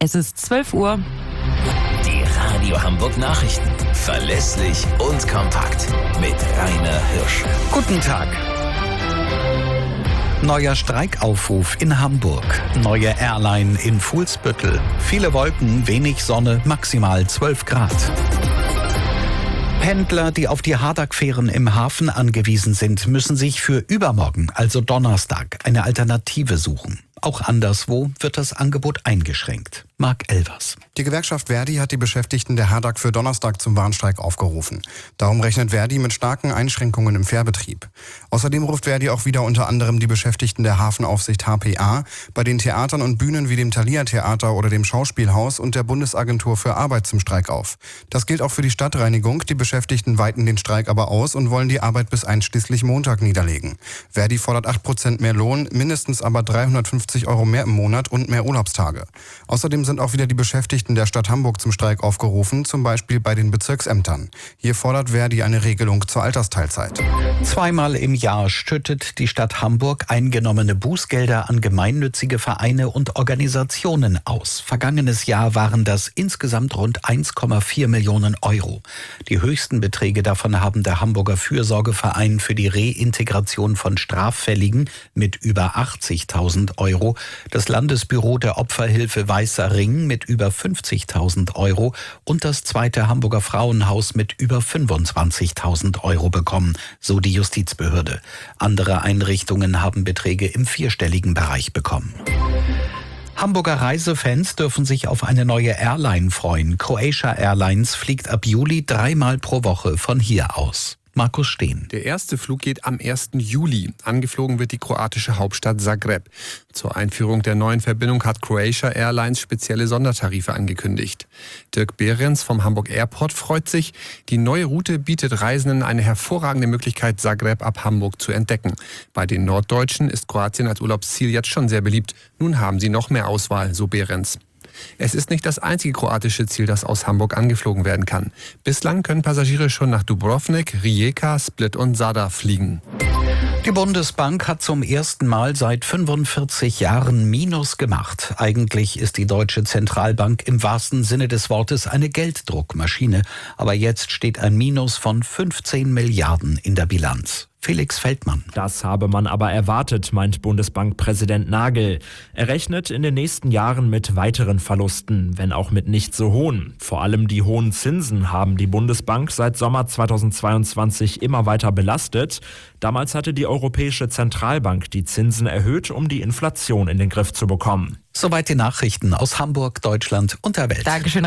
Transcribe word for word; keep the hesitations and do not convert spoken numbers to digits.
Es ist zwölf Uhr. Die Radio Hamburg Nachrichten. Verlässlich und kompakt. Mit Rainer Hirsch. Guten Tag. Neuer Streikaufruf in Hamburg. Neue Airline in Fuhlsbüttel. Viele Wolken, wenig Sonne, maximal zwölf Grad. Pendler, die auf die Hardegg-Fähren im Hafen angewiesen sind, müssen sich für übermorgen, also Donnerstag, eine Alternative suchen. Auch anderswo wird das Angebot eingeschränkt. Marc Elvers. Die Gewerkschaft Verdi hat die Beschäftigten der Hardegg für Donnerstag zum Warnstreik aufgerufen. Darum rechnet Verdi mit starken Einschränkungen im Fährbetrieb. Außerdem ruft Verdi auch wieder unter anderem die Beschäftigten der Hafenaufsicht H P A, bei den Theatern und Bühnen wie dem Thalia Theater oder dem Schauspielhaus und der Bundesagentur für Arbeit zum Streik auf. Das gilt auch für die Stadtreinigung. Die Beschäftigten weiten den Streik aber aus und wollen die Arbeit bis einschließlich Montag niederlegen. Verdi fordert acht Prozent mehr Lohn, mindestens aber dreihundertfünfzig Euro mehr im Monat und mehr Urlaubstage. Außerdem sind auch wieder die Beschäftigten der Stadt Hamburg zum Streik aufgerufen, zum Beispiel bei den Bezirksämtern. Hier fordert Verdi eine Regelung zur Altersteilzeit. Zweimal im Jahr schüttet die Stadt Hamburg eingenommene Bußgelder an gemeinnützige Vereine und Organisationen aus. Vergangenes Jahr waren das insgesamt rund eins Komma vier Millionen Euro. Die höchsten Beträge davon haben der Hamburger Fürsorgeverein für die Reintegration von Straffälligen mit über achtzigtausend Euro, das Landesbüro der Opferhilfe Weißer Ring mit über fünfzigtausend Euro und das zweite Hamburger Frauenhaus mit über fünfundzwanzigtausend Euro bekommen, so die Justizbehörde. Andere Einrichtungen haben Beträge im vierstelligen Bereich bekommen. Hamburger Reisefans dürfen sich auf eine neue Airline freuen. Croatia Airlines fliegt ab Juli dreimal pro Woche von hier aus. Markus Steen. Der erste Flug geht am ersten Juli. Angeflogen wird die kroatische Hauptstadt Zagreb. Zur Einführung der neuen Verbindung hat Croatia Airlines spezielle Sondertarife angekündigt. Dirk Behrens vom Hamburg Airport freut sich. Die neue Route bietet Reisenden eine hervorragende Möglichkeit, Zagreb ab Hamburg zu entdecken. Bei den Norddeutschen ist Kroatien als Urlaubsziel jetzt schon sehr beliebt. Nun haben sie noch mehr Auswahl, so Behrens. Es ist nicht das einzige kroatische Ziel, das aus Hamburg angeflogen werden kann. Bislang können Passagiere schon nach Dubrovnik, Rijeka, Split und Zadar fliegen. Die Bundesbank hat zum ersten Mal seit fünfundvierzig Jahren Minus gemacht. Eigentlich ist die Deutsche Zentralbank im wahrsten Sinne des Wortes eine Gelddruckmaschine. Aber jetzt steht ein Minus von fünfzehn Milliarden in der Bilanz. Felix Feldmann. Das habe man aber erwartet, meint Bundesbankpräsident Nagel. Er rechnet in den nächsten Jahren mit weiteren Verlusten, wenn auch mit nicht so hohen. Vor allem die hohen Zinsen haben die Bundesbank seit Sommer zweitausendzweiundzwanzig immer weiter belastet. Damals hatte die Europäische Zentralbank die Zinsen erhöht, um die Inflation in den Griff zu bekommen. Soweit die Nachrichten aus Hamburg, Deutschland und der Welt. Dankeschön.